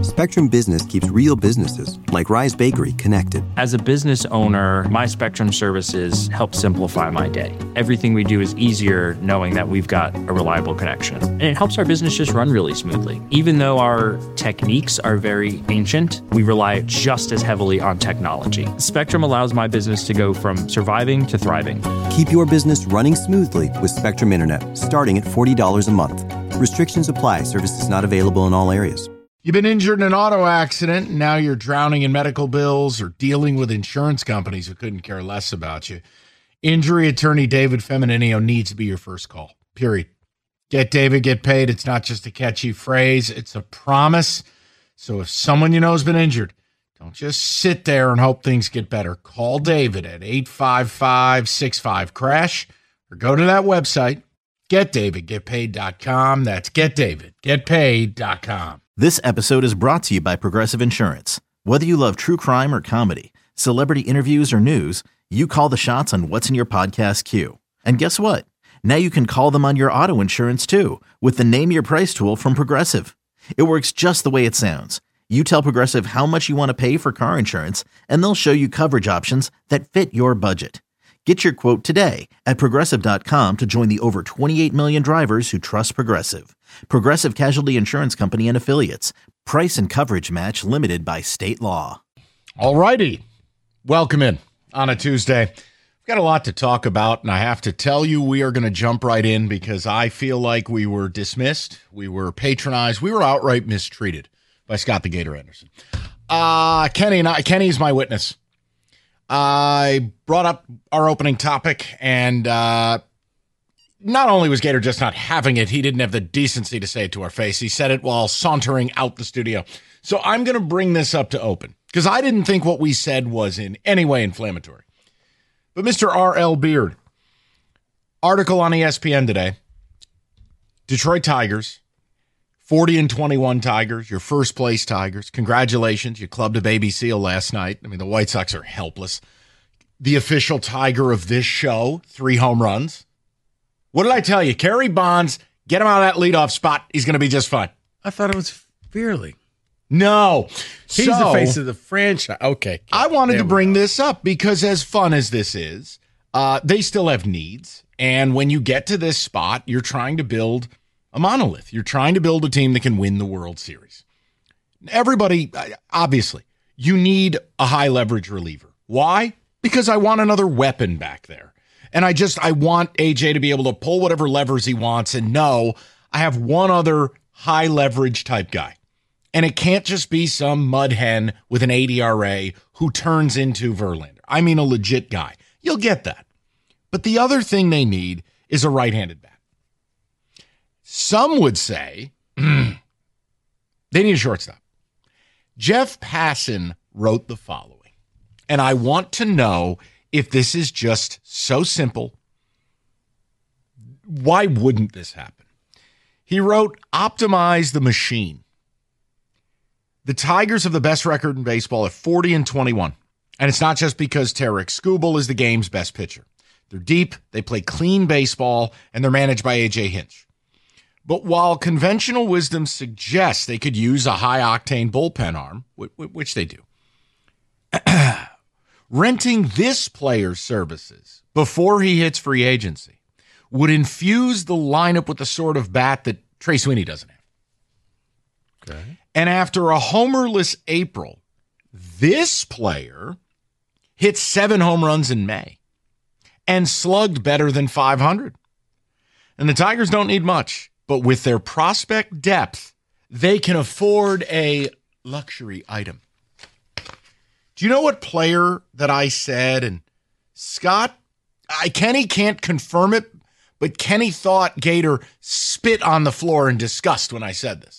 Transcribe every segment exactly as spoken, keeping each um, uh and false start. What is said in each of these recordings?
Spectrum Business keeps real businesses, like Rise Bakery, connected. As a business owner, my Spectrum services help simplify my day. Everything we do is easier knowing that we've got a reliable connection. And it helps our business just run really smoothly. Even though our techniques are very ancient, we rely just as heavily on technology. Spectrum allows my business to go from surviving to thriving. Keep your business running smoothly with Spectrum Internet, starting at forty dollars a month. Restrictions apply. Services not available in all areas. You've been injured in an auto accident, and now you're drowning in medical bills or dealing with insurance companies who couldn't care less about you. Injury attorney David Femininio needs to be your first call, period. Get David, get paid. It's not just a catchy phrase. It's a promise. So if someone you know has been injured, don't just sit there and hope things get better. Call David at eight five five, six five, crash or go to that website, get david get paid dot com. That's get david get paid dot com. This episode is brought to you by Progressive Insurance. Whether you love true crime or comedy, celebrity interviews or news, you call the shots on what's in your podcast queue. And guess what? Now you can call them on your auto insurance too with the Name Your Price tool from Progressive. It works just the way it sounds. You tell Progressive how much you want to pay for car insurance, and they'll show you coverage options that fit your budget. Get your quote today at progressive dot com to join the over twenty-eight million drivers who trust Progressive. Progressive Casualty Insurance Company and Affiliates. Price and coverage match limited by state law. All righty. Welcome in on a Tuesday. We've got a lot to talk about, and I have to tell you we are going to jump right in because I feel like we were dismissed, we were patronized, we were outright mistreated by Scott the Gator Anderson. Uh, Kenny and I, Kenny's my witness. I brought up our opening topic, and uh, not only was Gator just not having it, he didn't have the decency to say it to our face. He said it while sauntering out the studio. So I'm going to bring this up to open, because I didn't think what we said was in any way inflammatory. But Mister R L. Beard, article on E S P N today, Detroit Tigers, forty and twenty-one Tigers, your first place Tigers. Congratulations. You clubbed a baby seal last night. I mean, the White Sox are helpless. The official Tiger of this show, three home runs. What did I tell you? Kerry Bonds, get him out of that leadoff spot. He's going to be just fine. I thought it was Fearley. No. He's so, the face of the franchise. Okay. I wanted there to bring this up because as fun as this is, uh, they still have needs. And when you get to this spot, you're trying to build a monolith. You're trying to build a team that can win the World Series. Everybody, obviously, you need a high leverage reliever. Why? Because I want another weapon back there. And I just, I want A J to be able to pull whatever levers he wants and know I have one other high leverage type guy. And it can't just be some mud hen with an eight E R A who turns into Verlander. I mean, a legit guy. You'll get that. But the other thing they need is a right-handed bat. Some would say they need a shortstop. Jeff Passan wrote the following, and I want to know if this is just so simple. Why wouldn't this happen? He wrote, optimize the machine. The Tigers have the best record in baseball at forty and twenty-one. And it's not just because Tarek Skubal is the game's best pitcher. They're deep, they play clean baseball, and they're managed by A J Hinch. But while conventional wisdom suggests they could use a high-octane bullpen arm, which they do, renting this player's services before he hits free agency would infuse the lineup with the sort of bat that Trey Sweeney doesn't have. Okay. And after a homerless April, this player hit seven home runs in May and slugged better than five hundred. And the Tigers don't need much, but with their prospect depth, they can afford a luxury item. Do you know what player that I said? And Scott, I, Kenny can't confirm it, but Kenny thought Gator spit on the floor in disgust when I said this.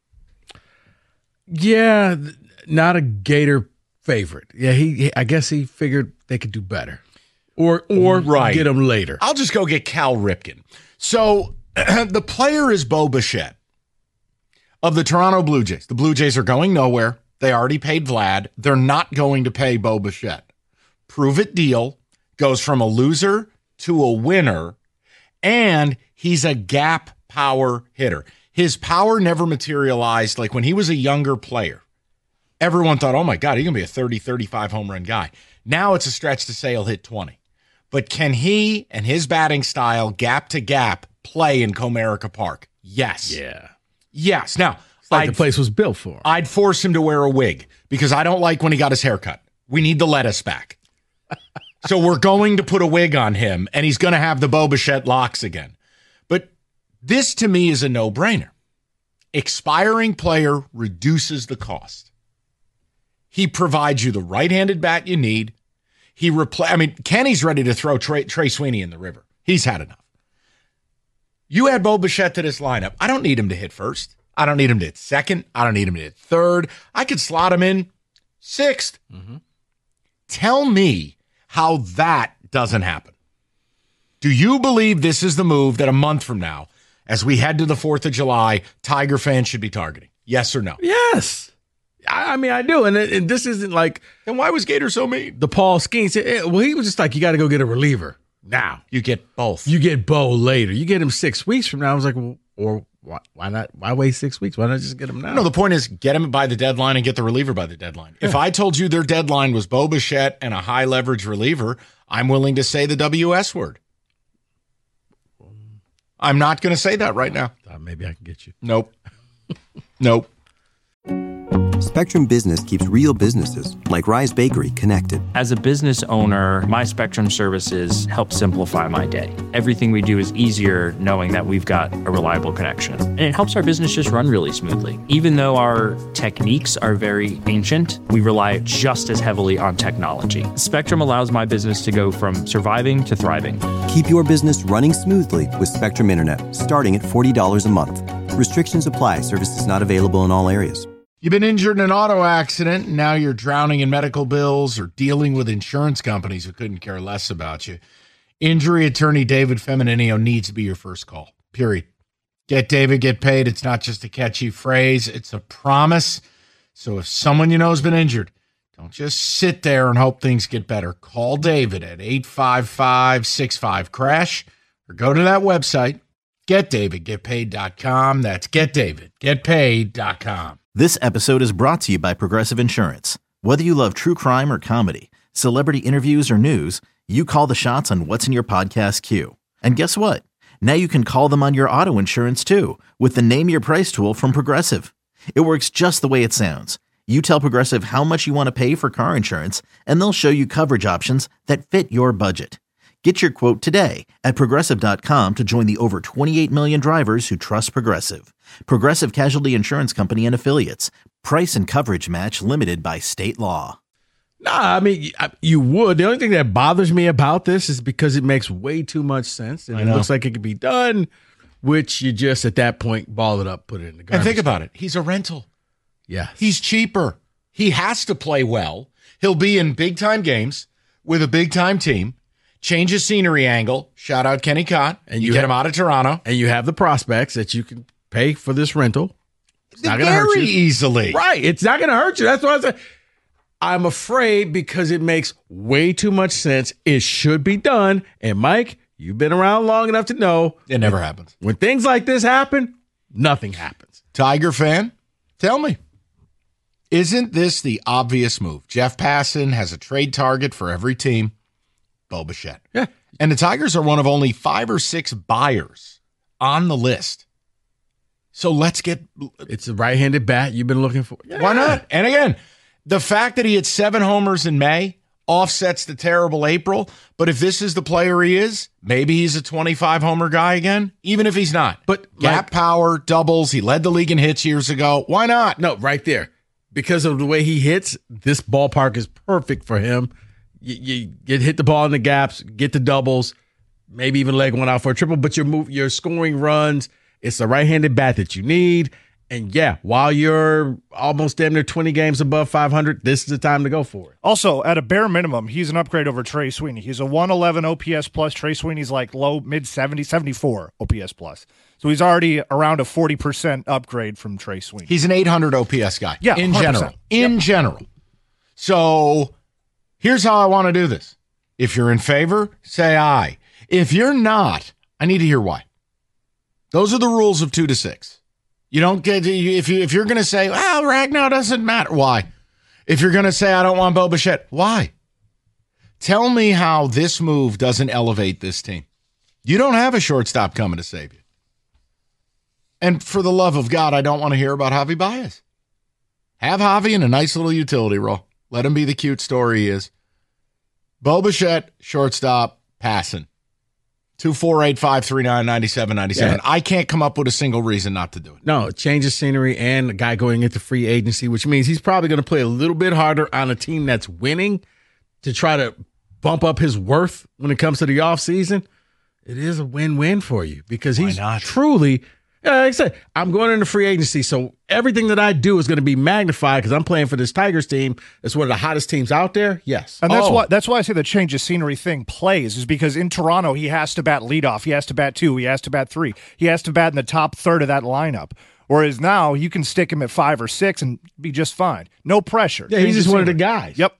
Yeah, not a Gator favorite. Yeah, he. I guess he figured they could do better, or or right. get him later. I'll just go get Cal Ripken. So the player is Bo Bichette of the Toronto Blue Jays. The Blue Jays are going nowhere. They already paid Vlad. They're not going to pay Bo Bichette. Prove it deal goes from a loser to a winner, and he's a gap power hitter. his power never materialized. Like when he was a younger player, everyone thought, oh my God, he's going to be a thirty, thirty-five home run guy. Now it's a stretch to say he'll hit twenty. But can he and his batting style, gap to gap, play in Comerica Park? Yes. Yeah. Yes. Now, It's like I'd, the place was built for him. I'd force him to wear a wig because I don't like when he got his hair cut. We need the lettuce back. So we're going to put a wig on him, and he's going to have the Bo Bichette locks again. But this, to me, is a no-brainer. Expiring player reduces the cost. He provides you the right-handed bat you need. He repl- I mean, Kenny's ready to throw Trey, Trey Sweeney in the river. He's had enough. You add Bo Bichette to this lineup. I don't need him to hit first. I don't need him to hit second. I don't need him to hit third. I could slot him in sixth. Mm-hmm. Tell me how that doesn't happen. Do you believe this is the move that a month from now, as we head to the fourth of July, Tiger fans should be targeting? Yes or no? Yes. I, I mean, I do. And, it, and this isn't like. Then why was Gator so mean? The Paul Skeens. Well, he was just like, you got to go get a reliever now. You get both. You get Bo later. You get him six weeks from now. I was like, well, or why, why not? Why wait six weeks? Why not just get him now? No, the point is get him by the deadline and get the reliever by the deadline. Yeah. If I told you their deadline was Bo Bichette and a high leverage reliever, I'm willing to say the W S word. I'm not going to say that right now. Uh, maybe I can get you. Nope. Nope. Spectrum Business keeps real businesses, like Rise Bakery, connected. As a business owner, my Spectrum services help simplify my day. Everything we do is easier knowing that we've got a reliable connection. And it helps our business just run really smoothly. Even though our techniques are very ancient, we rely just as heavily on technology. Spectrum allows my business to go from surviving to thriving. Keep your business running smoothly with Spectrum Internet, starting at forty dollars a month. Restrictions apply. Services not available in all areas. You've been injured in an auto accident, and now you're drowning in medical bills or dealing with insurance companies who couldn't care less about you. Injury attorney David Femininio needs to be your first call, period. Get David, get paid. It's not just a catchy phrase. It's a promise. So if someone you know has been injured, don't just sit there and hope things get better. Call David at eight five five, six five, crash or go to that website, get david get paid dot com. That's get david get paid dot com. This episode is brought to you by Progressive Insurance. Whether you love true crime or comedy, celebrity interviews or news, you call the shots on what's in your podcast queue. And guess what? Now you can call them on your auto insurance too with the Name Your Price tool from Progressive. It works just the way it sounds. You tell Progressive how much you want to pay for car insurance, and they'll show you coverage options that fit your budget. Get your quote today at Progressive dot com to join the over twenty-eight million drivers who trust Progressive. Progressive Casualty Insurance Company and Affiliates. Price and coverage match limited by state law. Nah, I mean, you would. The only thing that bothers me about this is because it makes way too much sense. And it looks like it could be done, which you just, at that point, ball it up, put it in the garbage. And think about it. He's a rental. Yeah. He's cheaper. He has to play well. He'll be in big-time games with a big-time team. Change his scenery angle. Shout out Kenny Cott. And you, you get have, him out of Toronto. And you have the prospects that you can pay for this rental. It's not going to hurt you. Very easily. Right. It's not going to hurt you. That's what I said. I'm afraid because it makes way too much sense. It should be done. And Mike, you've been around long enough to know. It never happens. When things like this happen, nothing happens. Tiger fan, tell me. Isn't this the obvious move? Jeff Passan has a trade target for every team. Bo Bichette. Yeah. And the Tigers are one of only five or six buyers on the list. So let's get... It's a right-handed bat you've been looking for. Yeah. Why not? And again, the fact that he had seven homers in May offsets the terrible April. But if this is the player he is, maybe he's a twenty-five homer guy again, even if he's not. But gap like, power, doubles, he led the league in hits years ago. Why not? No, right there. Because of the way he hits, this ballpark is perfect for him. You, you get hit the ball in the gaps, get the doubles, maybe even leg one out for a triple, but you're move, you're scoring runs. It's a right-handed bat that you need. And yeah, while you're almost damn near twenty games above five hundred, this is the time to go for it. Also, at a bare minimum, he's an upgrade over Trey Sweeney. He's a one eleven O P S plus. Trey Sweeney's like low, mid seventy, seventy-four O P S plus. So he's already around a forty percent upgrade from Trey Sweeney. He's an eight hundred O P S guy. Yeah, in one hundred percent. general. In yep. general. So here's how I want to do this. If you're in favor, say aye. If you're not, I need to hear why. Those are the rules of two to six. You don't get if you if you're going to say, well, Ragnow doesn't matter. Why? If you're going to say, I don't want Bo Bichette, why? Tell me how this move doesn't elevate this team. You don't have a shortstop coming to save you. And for the love of God, I don't want to hear about Javi Baez. Have Javi in a nice little utility role. Let him be the cute story he is. Bo Bichette, shortstop, passing. two four eight, five three nine, nine seven nine seven. Yeah. I can't come up with a single reason not to do it. No, change of scenery and a guy going into free agency, which means he's probably going to play a little bit harder on a team that's winning to try to bump up his worth when it comes to the offseason. It is a win-win for you because he's truly – yeah, like I said, I'm going into free agency, so everything that I do is going to be magnified because I'm playing for this Tigers team. It's one of the hottest teams out there. Yes, and that's oh. why that's why I say the change of scenery thing plays is because in Toronto he has to bat leadoff, he has to bat two, he has to bat three, he has to bat in the top third of that lineup. Whereas now you can stick him at five or six and be just fine, no pressure. Yeah, he's just one of the guys. Yep.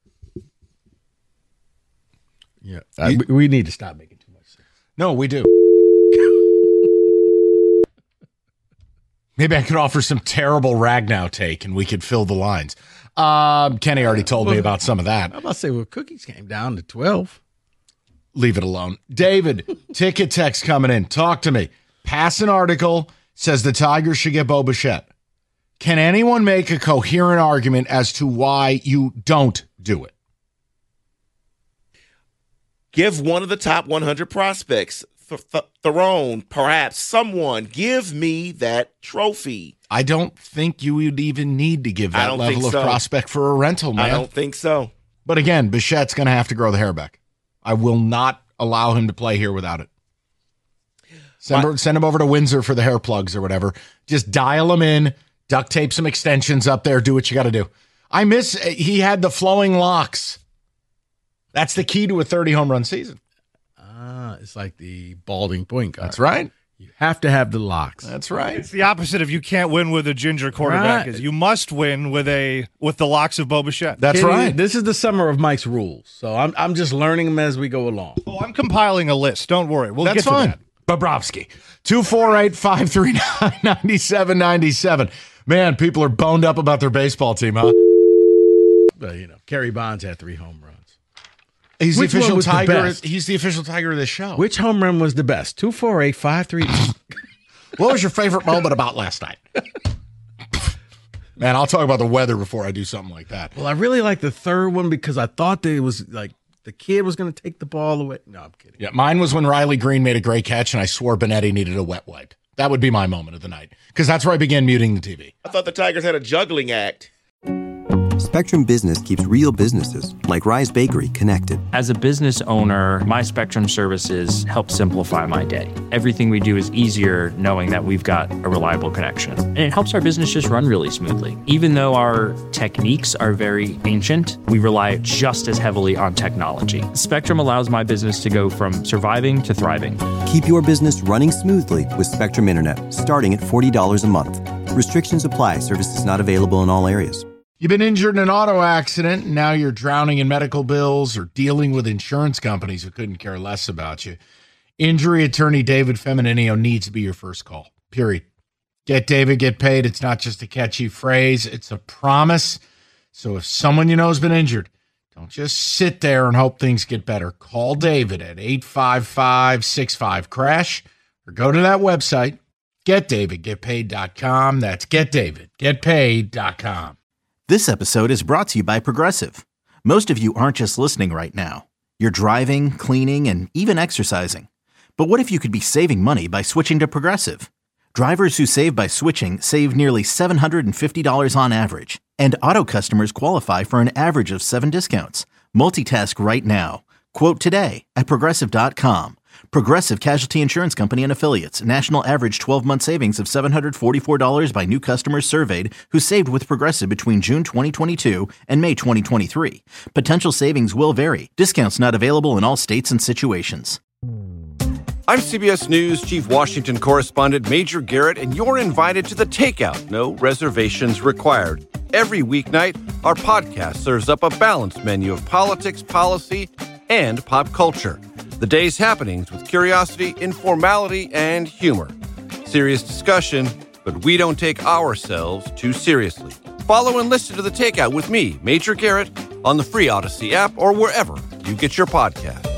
Yeah, uh, we, we need to stop making too much sense. No, we do. Maybe I could offer some terrible Ragnow take and we could fill the lines. Um, Kenny already told well, me about some of that. I'm about to say, well, cookies came down to twelve. Leave it alone. David, ticket text coming in. Talk to me. Pass an article, says the Tigers should get Bo Bichette. Can anyone make a coherent argument as to why you don't do it? Give one of the top one hundred prospects. Theron, perhaps someone, give me that trophy. I don't think you would even need to give that level of so. prospect for a rental, man. I don't think so. But again, Bichette's going to have to grow the hair back. I will not allow him to play here without it. Send, her, send him over to Windsor for the hair plugs or whatever. Just dial him in, duct tape some extensions up there, do what you got to do. I miss, he had the flowing locks. That's the key to a thirty home run season. Ah, it's like the balding point guard. That's right. You have to have the locks. That's right. It's the opposite of you can't win with a ginger quarterback. Right. Is you must win with a with the locks of Bo Bichette. That's Kenny, right. This is the summer of Mike's rules, so I'm I'm just learning them as we go along. Oh, I'm compiling a list. Don't worry. We'll That's get to fine. that. Bobrovsky. two four eight, five three nine, nine seven nine seven. Man, people are boned up about their baseball team, huh? But, you know, Kerry Bonds had three home runs. He's Which the official one was tiger. the best? He's the official tiger of this show. Which home run was the best? Two four eight five three. What was your favorite moment about last night? Man, I'll talk about the weather before I do something like that. Well, I really like the third one because I thought that it was like the kid was going to take the ball away. No, I'm kidding. Yeah, mine was when Riley Green made a great catch and I swore Benetti needed a wet wipe. That would be my moment of the night because that's where I began muting the T V. I thought the Tigers had a juggling act. Spectrum Business keeps real businesses, like Rise Bakery, connected. As a business owner, my Spectrum services help simplify my day. Everything we do is easier knowing that we've got a reliable connection. And it helps our business just run really smoothly. Even though our techniques are very ancient, we rely just as heavily on technology. Spectrum allows my business to go from surviving to thriving. Keep your business running smoothly with Spectrum Internet, starting at forty dollars a month. Restrictions apply. Services not available in all areas. You've been injured in an auto accident, and now you're drowning in medical bills or dealing with insurance companies who couldn't care less about you. Injury attorney David Femininio needs to be your first call, period. Get David, get paid. It's not just a catchy phrase. It's a promise. So if someone you know has been injured, don't just sit there and hope things get better. Call David at eight five five, six five, crash or go to that website, get david get paid dot com. That's get david get paid dot com. This episode is brought to you by Progressive. Most of you aren't just listening right now. You're driving, cleaning, and even exercising. But what if you could be saving money by switching to Progressive? Drivers who save by switching save nearly seven hundred fifty dollars on average. And auto customers qualify for an average of seven discounts. Multitask right now. Quote today at Progressive dot com. Progressive Casualty Insurance Company and Affiliates. National average twelve-month savings of seven hundred forty-four dollars by new customers surveyed who saved with Progressive between June twenty twenty-two and May twenty twenty-three. Potential savings will vary. Discounts not available in all states and situations. I'm C B S News Chief Washington Correspondent Major Garrett, and you're invited to The Takeout. No reservations required. Every weeknight, our podcast serves up a balanced menu of politics, policy, and pop culture. The day's happenings with curiosity, informality, and humor. Serious discussion but we don't take ourselves too seriously. Follow and listen to The Takeout with me, Major Garrett, on the free Odyssey app or wherever you get your podcasts.